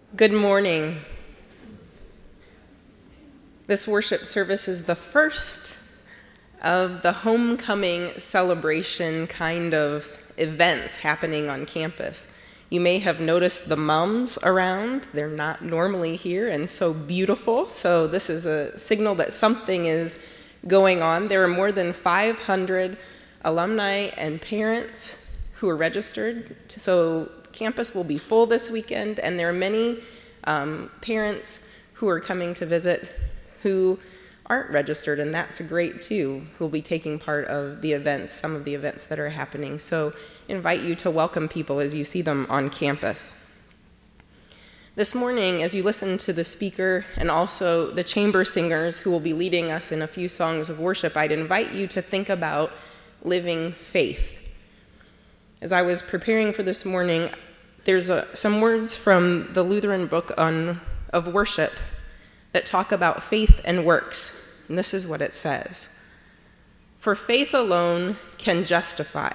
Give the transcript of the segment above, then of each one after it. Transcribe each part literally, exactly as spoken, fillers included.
Good morning. This worship service is the first of the homecoming celebration kind of events happening on campus. You may have noticed the mums around. They're not normally here and so beautiful. So this is a signal that something is going on. There are more than five hundred alumni and parents who are registered. So campus will be full this weekend, and there are many um, parents who are coming to visit who aren't registered, and that's great too, who will be taking part of the events, some of the events that are happening. So invite you to welcome people as you see them on campus. This morning, as you listen to the speaker and also the chamber singers who will be leading us in a few songs of worship, I'd invite you to think about living faith. As I was preparing for this morning, there's a, some words from the Lutheran book on, of worship that talk about faith and works. And this is what it says. For faith alone can justify.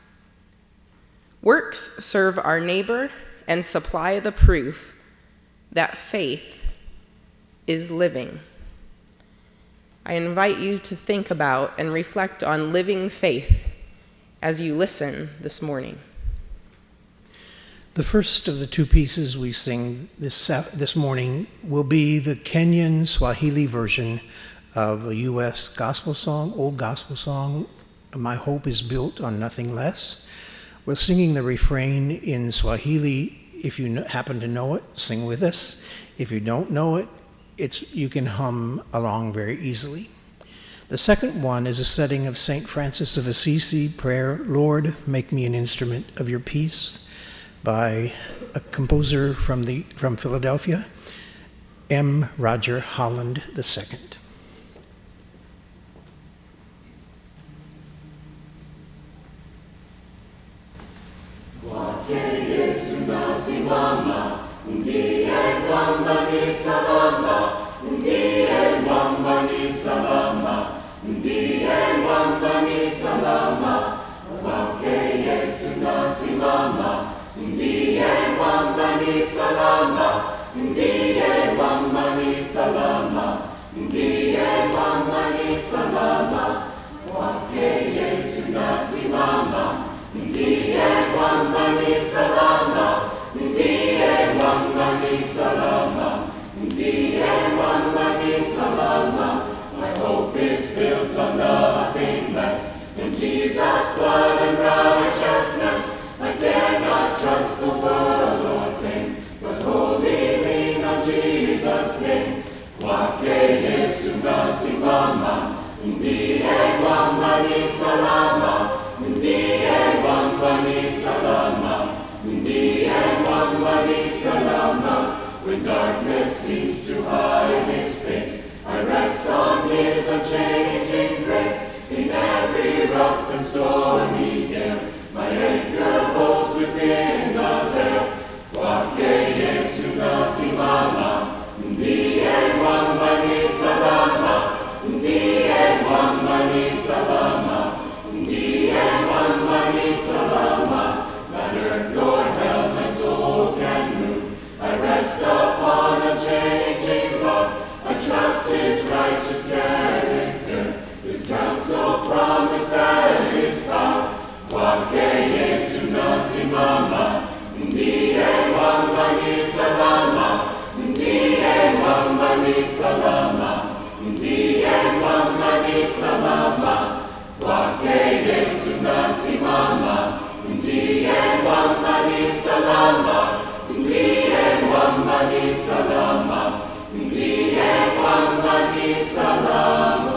Works serve our neighbor and supply the proof that faith is living. I invite you to think about and reflect on living faith as you listen this morning. The first of the two pieces we sing this, this morning will be the Kenyan Swahili version of a U S gospel song, old gospel song, My Hope is Built on Nothing Less. We're singing the refrain in Swahili. If you happen to know it, sing with us. If you don't know it, it's, you can hum along very easily. The second one is a setting of Saint Francis of Assisi prayer, Lord, make me an instrument of your peace, by a composer from, the, from Philadelphia, M. Roger Holland the Second. Ndiye mwamba ni salama, ndiye mwamba ni salama, ndiye mwamba ni salama, kwake Yesu nasimama. Ndiye mwamba ni salama, ndiye mwamba ni salama, ndiye mwamba ni salama. My hope is built on nothing less than Jesus' blood and righteousness. I dare not trust the world or fame, but wholly lean on Jesus' name. Kwake Yesu nasimama, ndiye mwamba ni salama, ndiye mwamba ni salama, ndiye mwamba ni salama. When darkness seems to hide his face, I rest on his unchanging grace. In every rough and stormy gale, my anchor holds within the veil. Kwake Yesu nasimama, ndiye mwamba ni salama, ndiye mwamba ni salama, ndiye mwamba ni salama. Not earth nor hell my soul can move. I rest upon unchanging love. I trust his righteous character, his counsel, promise, and his power. Kwake Yesu nasimama, ndiye mwamba ni salama, ndiye mwamba ni salama, ndiye mwamba ni salama. Kwake Yesu nasimama, ndiye mwamba ni salama, ndiye mwamba ni salama, ndiye mwamba ni salama.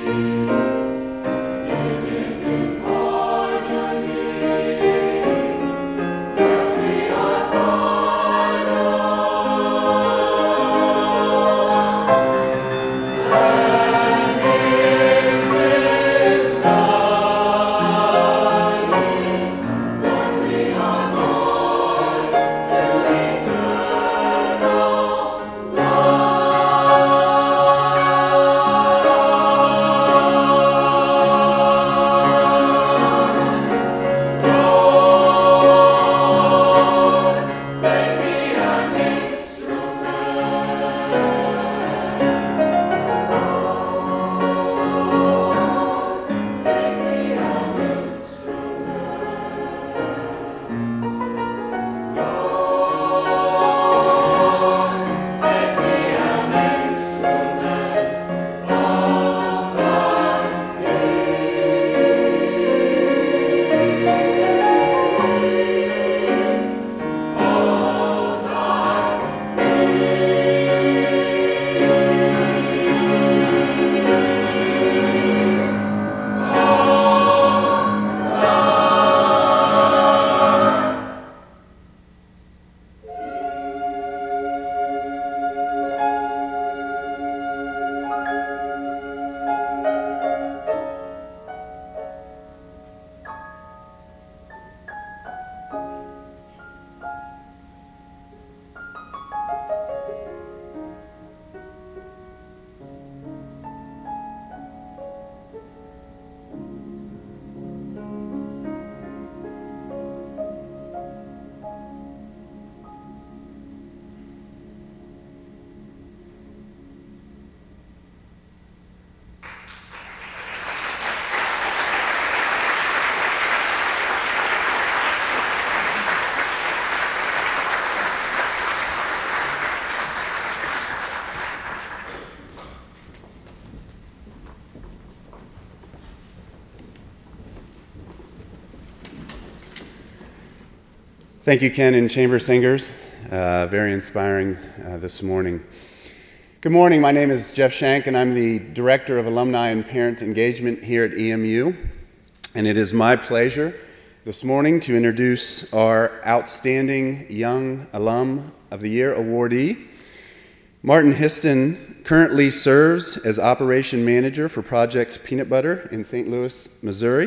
Thank you, Ken and Chamber Singers. Uh, very inspiring uh, this morning. Good morning. My name is Jeff Shank, and I'm the Director of Alumni and Parent Engagement here at E M U. And it is my pleasure this morning to introduce our Outstanding Young Alum of the Year awardee. Martin Histon currently serves as Operation Manager for Project Peanut Butter in Saint Louis, Missouri.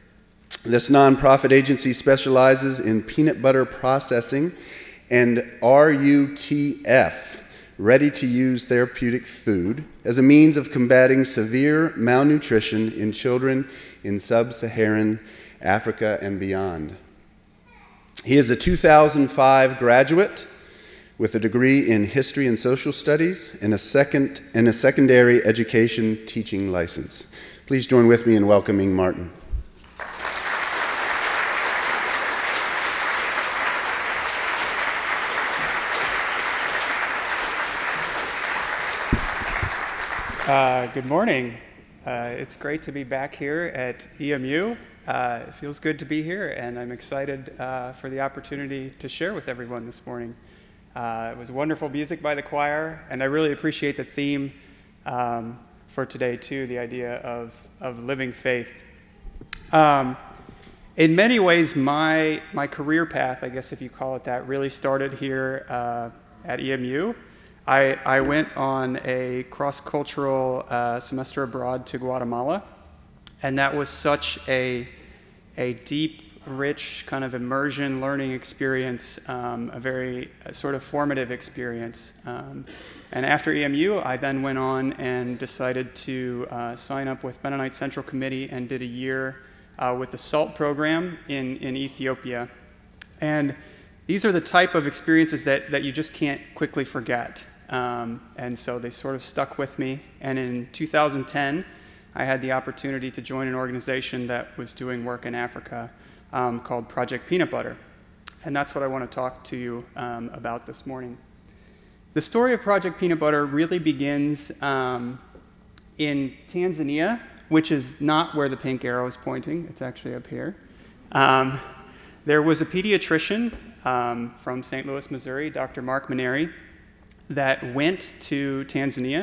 This nonprofit agency specializes in peanut butter processing and R U T F, ready-to-use therapeutic food, as a means of combating severe malnutrition in children in sub-Saharan Africa and beyond. He is a two thousand five graduate with a degree in History and Social Studies and a, second, and a secondary education teaching license. Please join with me in welcoming Martin. Uh, good morning. Uh, it's great to be back here at E M U. Uh, it feels good to be here, and I'm excited uh, for the opportunity to share with everyone this morning. Uh, it was wonderful music by the choir, and I really appreciate the theme um, for today, too, the idea of, of living faith. Um, in many ways, my, my career path, I guess if you call it that, really started here uh, at E M U. I, I went on a cross-cultural uh, semester abroad to Guatemala, and that was such a, a deep, rich kind of immersion learning experience, um, a very a sort of formative experience. Um, and after E M U, I then went on and decided to uh, sign up with Mennonite Central Committee and did a year uh, with the SALT program in, in Ethiopia. And these are the type of experiences that, that you just can't quickly forget. Um, and so they sort of stuck with me. And in two thousand ten, I had the opportunity to join an organization that was doing work in Africa um, called Project Peanut Butter. And that's what I want to talk to you um, about this morning. The story of Project Peanut Butter really begins um, in Tanzania, which is not where the pink arrow is pointing. It's actually up here. Um, there was a pediatrician um, from Saint Louis, Missouri, Doctor Mark Maneri, that went to Tanzania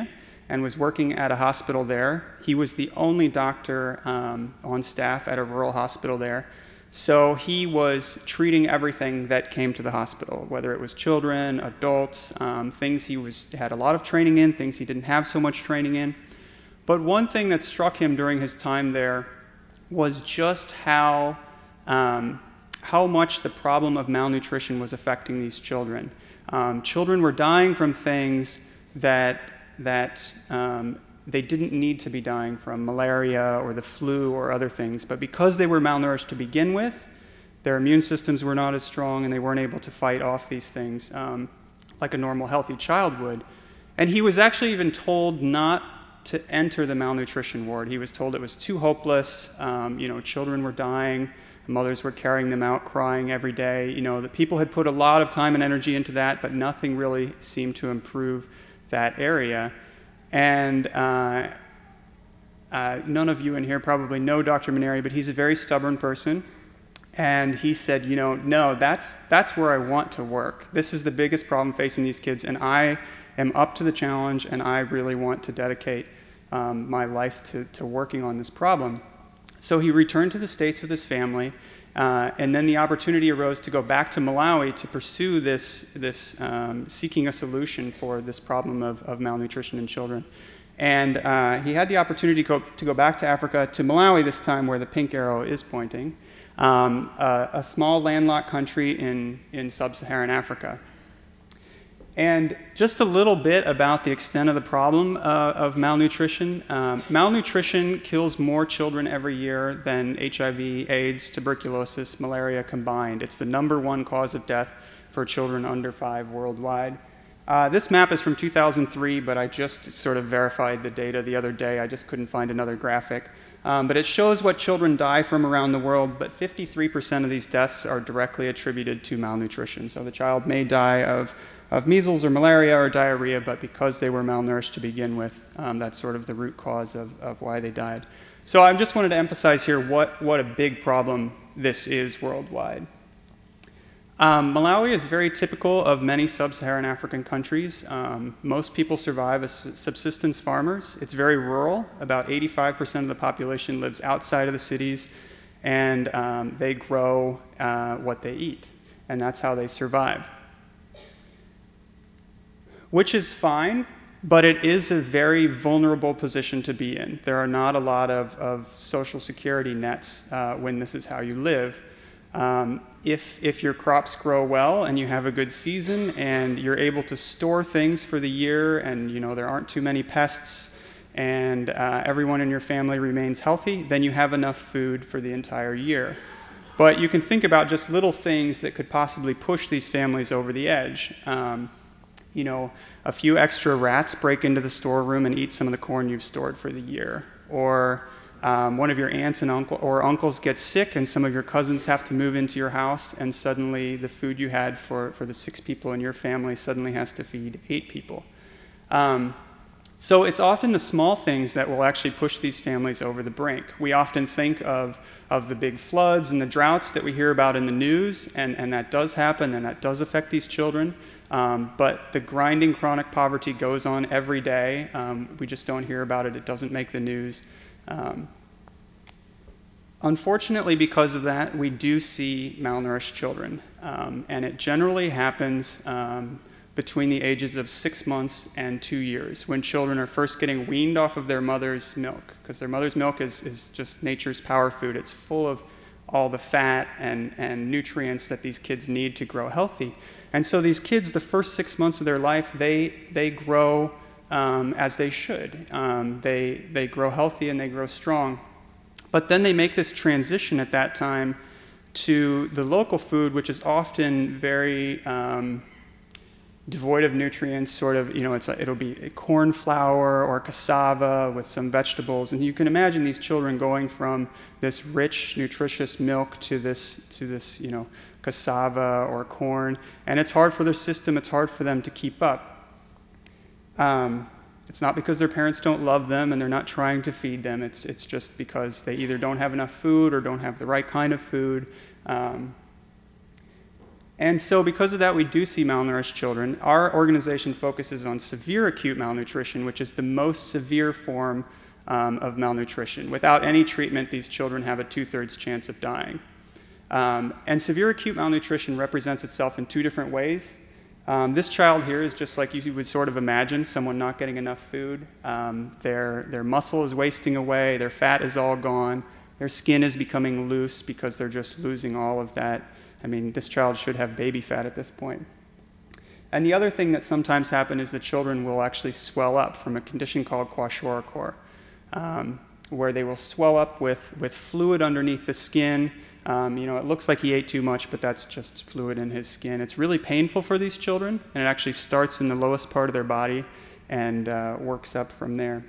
and was working at a hospital there. He was the only doctor um, on staff at a rural hospital there. So he was treating everything that came to the hospital, whether it was children, adults, um, things he was had a lot of training in, things he didn't have so much training in. But one thing that struck him during his time there was just how um, how much the problem of malnutrition was affecting these children. Um, children were dying from things that that um, they didn't need to be dying from, malaria or the flu or other things, but because they were malnourished to begin with, their immune systems were not as strong and they weren't able to fight off these things um, like a normal healthy child would. And he was actually even told not to enter the malnutrition ward. He was told it was too hopeless. Um, you know, children were dying, mothers were carrying them out, crying every day. You know, the people had put a lot of time and energy into that, but nothing really seemed to improve that area. And uh, uh, none of you in here probably know Doctor Maneri, but he's a very stubborn person. And he said, you know, no, that's that's where I want to work. This is the biggest problem facing these kids, and I am up to the challenge, and I really want to dedicate um, my life to, to working on this problem. So he returned to the States with his family, uh, and then the opportunity arose to go back to Malawi to pursue this, this um, seeking a solution for this problem of, of malnutrition in children. And uh, he had the opportunity to go, to go back to Africa, to Malawi this time, where the pink arrow is pointing, um, a, a small landlocked country in, in sub-Saharan Africa. And just a little bit about the extent of the problem uh, of malnutrition. Um, malnutrition kills more children every year than H I V, AIDS, tuberculosis, malaria combined. It's the number one cause of death for children under five worldwide. Uh, this map is from two thousand three, but I just sort of verified the data the other day. I just couldn't find another graphic. Um, but it shows what children die from around the world, but fifty-three percent of these deaths are directly attributed to malnutrition. So the child may die of of measles or malaria or diarrhea, but because they were malnourished to begin with, um, that's sort of the root cause of, of why they died. So I just wanted to emphasize here what, what a big problem this is worldwide. Um, Malawi is very typical of many sub-Saharan African countries. Um, most people survive as subsistence farmers. It's very rural. About eighty-five percent of the population lives outside of the cities, and um, they grow uh, what they eat, and that's how they survive. Which is fine, but it is a very vulnerable position to be in. There are not a lot of, of social security nets uh, when this is how you live. Um, if, if your crops grow well and you have a good season and you're able to store things for the year and you know there aren't too many pests and uh, everyone in your family remains healthy, then you have enough food for the entire year. But you can think about just little things that could possibly push these families over the edge. Um, You know, a few extra rats break into the storeroom and eat some of the corn you've stored for the year. Or um, one of your aunts and uncle or uncles gets sick and some of your cousins have to move into your house, and suddenly the food you had for, for the six people in your family suddenly has to feed eight people. Um, so it's often the small things that will actually push these families over the brink. We often think of, of the big floods and the droughts that we hear about in the news, and, and that does happen and that does affect these children. Um, but the grinding chronic poverty goes on every day. Um, we just don't hear about it. It doesn't make the news. Um, unfortunately, because of that, we do see malnourished children. Um, and it generally happens um, between the ages of six months and two years, when children are first getting weaned off of their mother's milk, because their mother's milk is, is just nature's power food. It's full of all the fat and, and nutrients that these kids need to grow healthy. And so these kids, the first six months of their life, they they grow um, as they should. Um, they they grow healthy and they grow strong. But then they make this transition at that time to the local food, which is often very um, devoid of nutrients. Sort of, you know, it's a, it'll be corn flour or cassava with some vegetables, and you can imagine these children going from this rich, nutritious milk to this to this, you know, cassava or corn, and it's hard for their system, it's hard for them to keep up. Um, it's not because their parents don't love them and they're not trying to feed them, it's it's just because they either don't have enough food or don't have the right kind of food. Um, And so because of that, we do see malnourished children. Our organization focuses on severe acute malnutrition, which is the most severe form um, of malnutrition. Without any treatment, these children have a two-thirds chance of dying. Um, and severe acute malnutrition represents itself in two different ways. Um, this child here is just like you would sort of imagine, someone not getting enough food. Um, their, their muscle is wasting away, their fat is all gone, their skin is becoming loose because they're just losing all of that. I mean, this child should have baby fat at this point. And the other thing that sometimes happens is the children will actually swell up from a condition called kwashiorkor, um, where they will swell up with, with fluid underneath the skin. Um, you know, it looks like he ate too much, but that's just fluid in his skin. It's really painful for these children, and it actually starts in the lowest part of their body and uh, works up from there.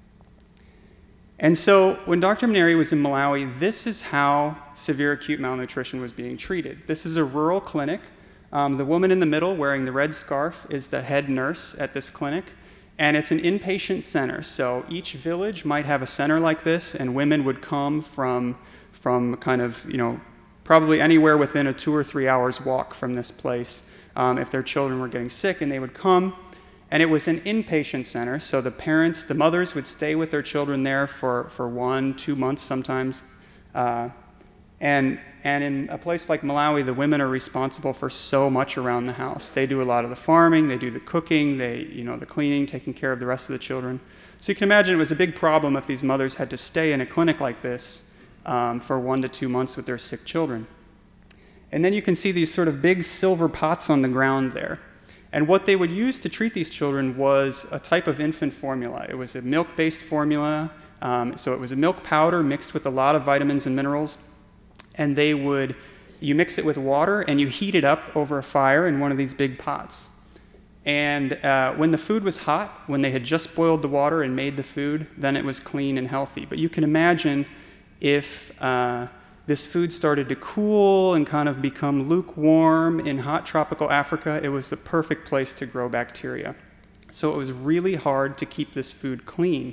And so when Doctor Maneri was in Malawi, this is how severe acute malnutrition was being treated. This is a rural clinic. Um, the woman in the middle wearing the red scarf is the head nurse at this clinic. And it's an inpatient center. So each village might have a center like this, and women would come from, from kind of, you know, probably anywhere within a two or three hours walk from this place um, if their children were getting sick, and they would come. And it was an inpatient center, so the parents, the mothers would stay with their children there for, for one, two months sometimes. Uh, and, and in a place like Malawi, the women are responsible for so much around the house. They do a lot of the farming, they do the cooking, they, you know, the cleaning, taking care of the rest of the children. So you can imagine it was a big problem if these mothers had to stay in a clinic like this um, for one to two months with their sick children. And then you can see these sort of big silver pots on the ground there. And what they would use to treat these children was a type of infant formula. It was a milk-based formula, um, so it was a milk powder mixed with a lot of vitamins and minerals. And they would, you mix it with water and you heat it up over a fire in one of these big pots. And uh, when the food was hot, when they had just boiled the water and made the food, then it was clean and healthy. But you can imagine if uh, this food started to cool and kind of become lukewarm in hot tropical Africa, it was the perfect place to grow bacteria. So it was really hard to keep this food clean.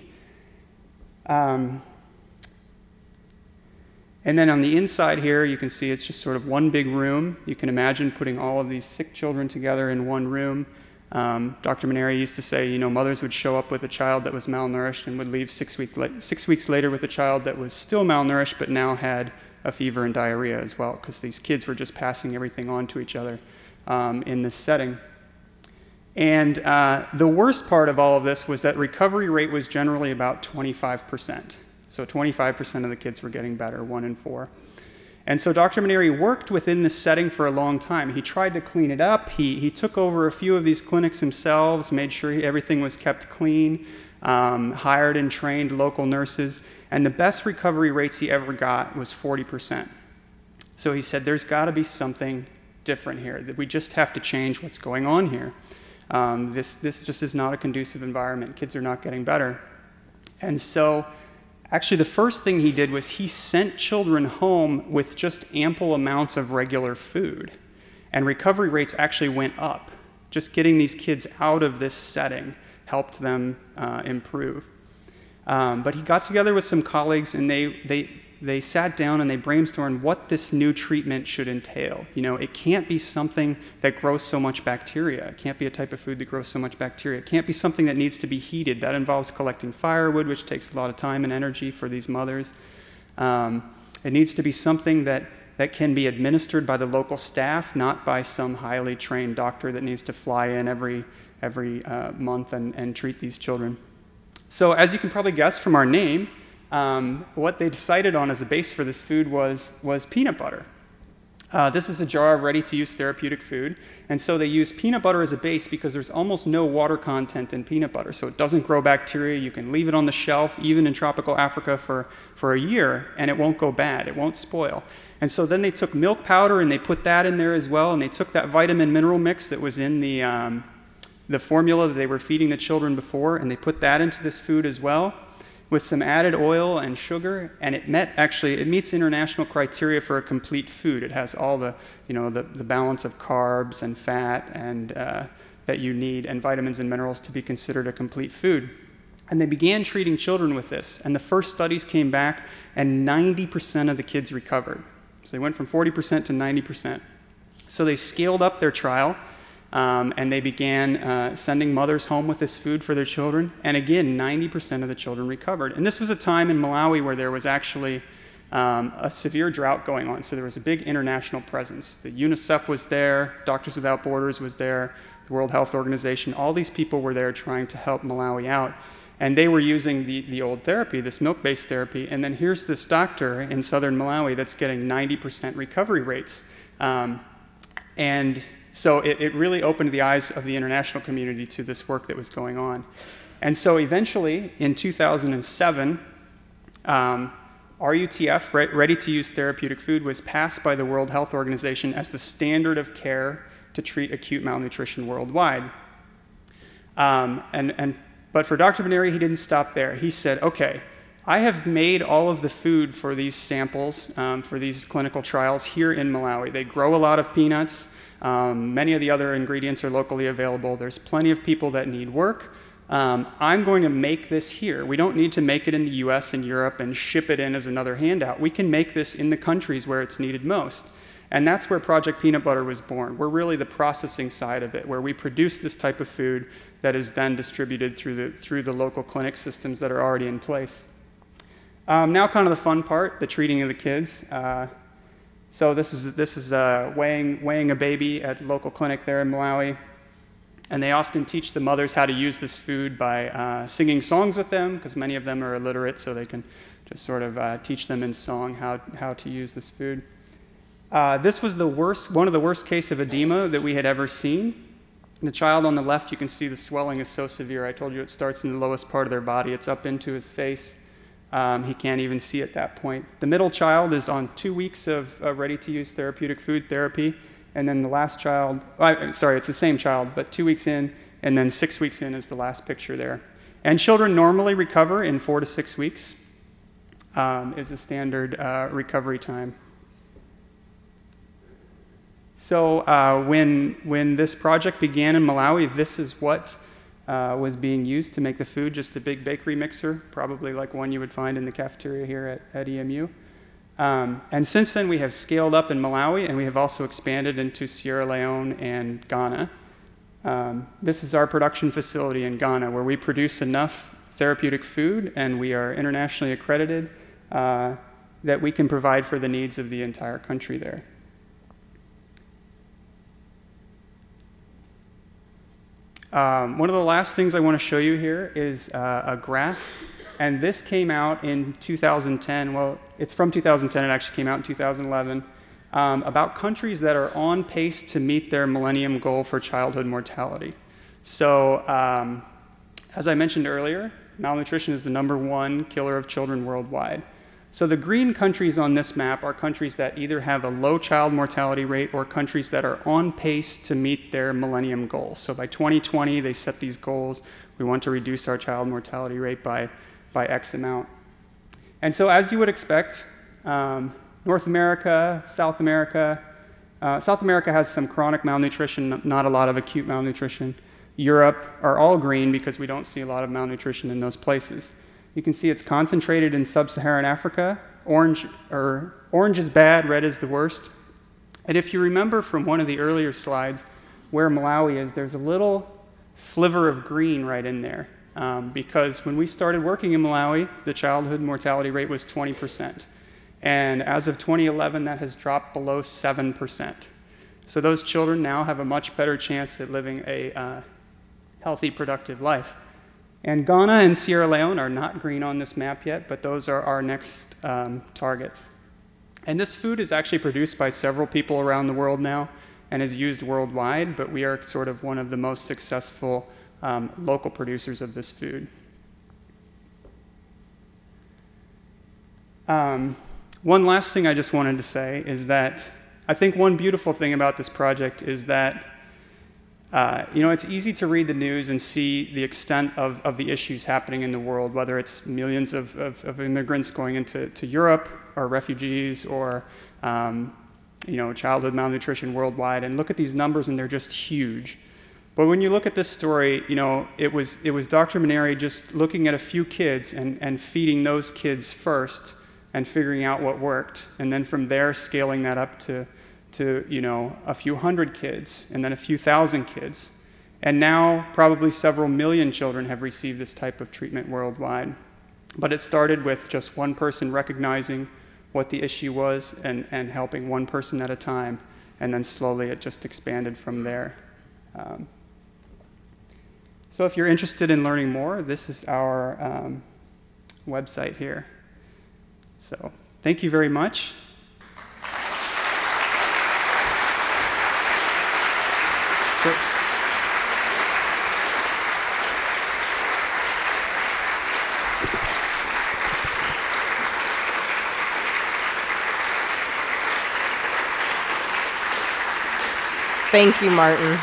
Um, and then on the inside here, you can see it's just sort of one big room. You can imagine putting all of these sick children together in one room. Um, Doctor Maneri used to say, you know, mothers would show up with a child that was malnourished and would leave six, week la- six weeks later with a child that was still malnourished but now had a fever and diarrhea as well, because these kids were just passing everything on to each other um, in this setting. And uh, the worst part of all of this was that recovery rate was generally about twenty-five percent. So twenty-five percent of the kids were getting better, one in four. And so Doctor Maneri worked within this setting for a long time. He tried to clean it up. He, he took over a few of these clinics himself, made sure he, everything was kept clean, um, hired and trained local nurses. And the best recovery rates he ever got was forty percent. So he said, there's got to be something different here, that we just have to change what's going on here. Um, this, this just is not a conducive environment. Kids are not getting better. And so actually the first thing he did was he sent children home with just ample amounts of regular food. And recovery rates actually went up. Just getting these kids out of this setting helped them uh, improve. Um, but he got together with some colleagues, and they, they, they sat down and they brainstormed what this new treatment should entail. You know, it can't be something that grows so much bacteria. It can't be a type of food that grows so much bacteria. It can't be something that needs to be heated. That involves collecting firewood, which takes a lot of time and energy for these mothers. Um, it needs to be something that, that can be administered by the local staff, not by some highly trained doctor that needs to fly in every, every uh, month and, and treat these children. So as you can probably guess from our name, um, what they decided on as a base for this food was, was peanut butter. Uh, this is a jar of ready-to-use therapeutic food, and so they use peanut butter as a base because there's almost no water content in peanut butter, so it doesn't grow bacteria. You can leave it on the shelf, even in tropical Africa, for, for a year, and it won't go bad. It won't spoil. And so then they took milk powder, and they put that in there as well, and they took that vitamin mineral mix that was in the... Um, the formula that they were feeding the children before, and they put that into this food as well with some added oil and sugar, and it met actually, it meets international criteria for a complete food. It has all the, you know, the, the balance of carbs and fat and uh, that you need, and vitamins and minerals to be considered a complete food. And they began treating children with this, and the first studies came back, and ninety percent of the kids recovered. So they went from forty percent to ninety percent. So they scaled up their trial, um, and they began uh, sending mothers home with this food for their children. And again, ninety percent of the children recovered. And this was a time in Malawi where there was actually um, a severe drought going on. So there was a big international presence. The UNICEF was there, Doctors Without Borders was there, the World Health Organization. All these people were there trying to help Malawi out. And they were using the, the old therapy, this milk-based therapy. And then here's this doctor in southern Malawi that's getting ninety percent recovery rates. Um, and so it, it really opened the eyes of the international community to this work that was going on. And so eventually, in two thousand seven, um, R U T F, ready-to-use therapeutic food, was passed by the World Health Organization as the standard of care to treat acute malnutrition worldwide. Um, and, and But for Doctor Beneri, he didn't stop there. He said, okay, I have made all of the food for these samples, um, for these clinical trials here in Malawi. They grow a lot of peanuts. Um, many of the other ingredients are locally available. There's plenty of people that need work. Um, I'm going to make this here. We don't need to make it in the U S and Europe and ship it in as another handout. We can make this in the countries where it's needed most. And that's where Project Peanut Butter was born. We're really the processing side of it, where we produce this type of food that is then distributed through the, through the local clinic systems that are already in place. Um, now kind of the fun part, the treating of the kids. Uh, so this is, this is uh, weighing, weighing a baby at a local clinic there in Malawi. And they often teach the mothers how to use this food by uh, singing songs with them, because many of them are illiterate, so they can just sort of uh, teach them in song how, how to use this food. Uh, this was the worst, one of the worst cases of edema that we had ever seen. The child on the left, you can see the swelling is so severe. I told you it starts in the lowest part of their body. It's up into his face. Um, he can't even see at that point. The middle child is on two weeks of uh, ready-to-use therapeutic food therapy. And then the last child, uh, sorry, it's the same child, but two weeks in, and then six weeks in is the last picture there. And children normally recover in four to six weeks, um, is the standard uh, recovery time. So uh, when, when this project began in Malawi, this is what uh, was being used to make the food, just a big bakery mixer, probably like one you would find in the cafeteria here at, at E M U. Um, and since then, we have scaled up in Malawi, and we have also expanded into Sierra Leone and Ghana. Um, this is our production facility in Ghana, where we produce enough therapeutic food, and we are internationally accredited, uh, that we can provide for the needs of the entire country there. Um, one of the last things I want to show you here is uh, a graph, and this came out in two thousand ten. Well, it's from two thousand ten. It actually came out in two thousand eleven, um, about countries that are on pace to meet their Millennium Goal for childhood mortality. So, um, as I mentioned earlier, malnutrition is the number one killer of children worldwide. So the green countries on this map are countries that either have a low child mortality rate or countries that are on pace to meet their Millennium Goals. So by twenty twenty, they set these goals. We want to reduce our child mortality rate by, by X amount. And so as you would expect, um, North America, South America, uh, South America has some chronic malnutrition, not a lot of acute malnutrition. Europe are all green because we don't see a lot of malnutrition in those places. You can see it's concentrated in sub-Saharan Africa. Orange, or orange is bad, red is the worst. And if you remember from one of the earlier slides where Malawi is, there's a little sliver of green right in there. Um, because when we started working in Malawi, the childhood mortality rate was twenty percent. And as of twenty eleven, that has dropped below seven percent. So those children now have a much better chance at living a uh, healthy, productive life. And Ghana and Sierra Leone are not green on this map yet, but those are our next um, targets. And this food is actually produced by several people around the world now and is used worldwide, but we are sort of one of the most successful um, local producers of this food. Um, one last thing I just wanted to say is that I think one beautiful thing about this project is that Uh, you know, it's easy to read the news and see the extent of, of the issues happening in the world, whether it's millions of, of, of immigrants going into to Europe or refugees or, um, you know, childhood malnutrition worldwide. And look at these numbers and they're just huge. But when you look at this story, you know, it was, it was Doctor Beneri just looking at a few kids and, and feeding those kids first and figuring out what worked. And then from there, scaling that up to to, you know, a few hundred kids, and then a few thousand kids. And now probably several million children have received this type of treatment worldwide. But it started with just one person recognizing what the issue was and, and helping one person at a time, and then slowly it just expanded from there. Um, so if you're interested in learning more, this is our um, website here. So thank you very much. Sure. Thank you, Martin.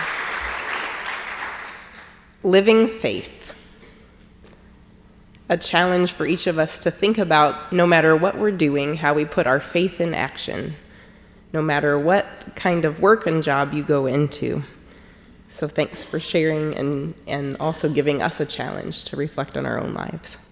Living faith. A challenge for each of us to think about, no matter what we're doing, how we put our faith in action, no matter what kind of work and job you go into. So thanks for sharing and, and also giving us a challenge to reflect on our own lives.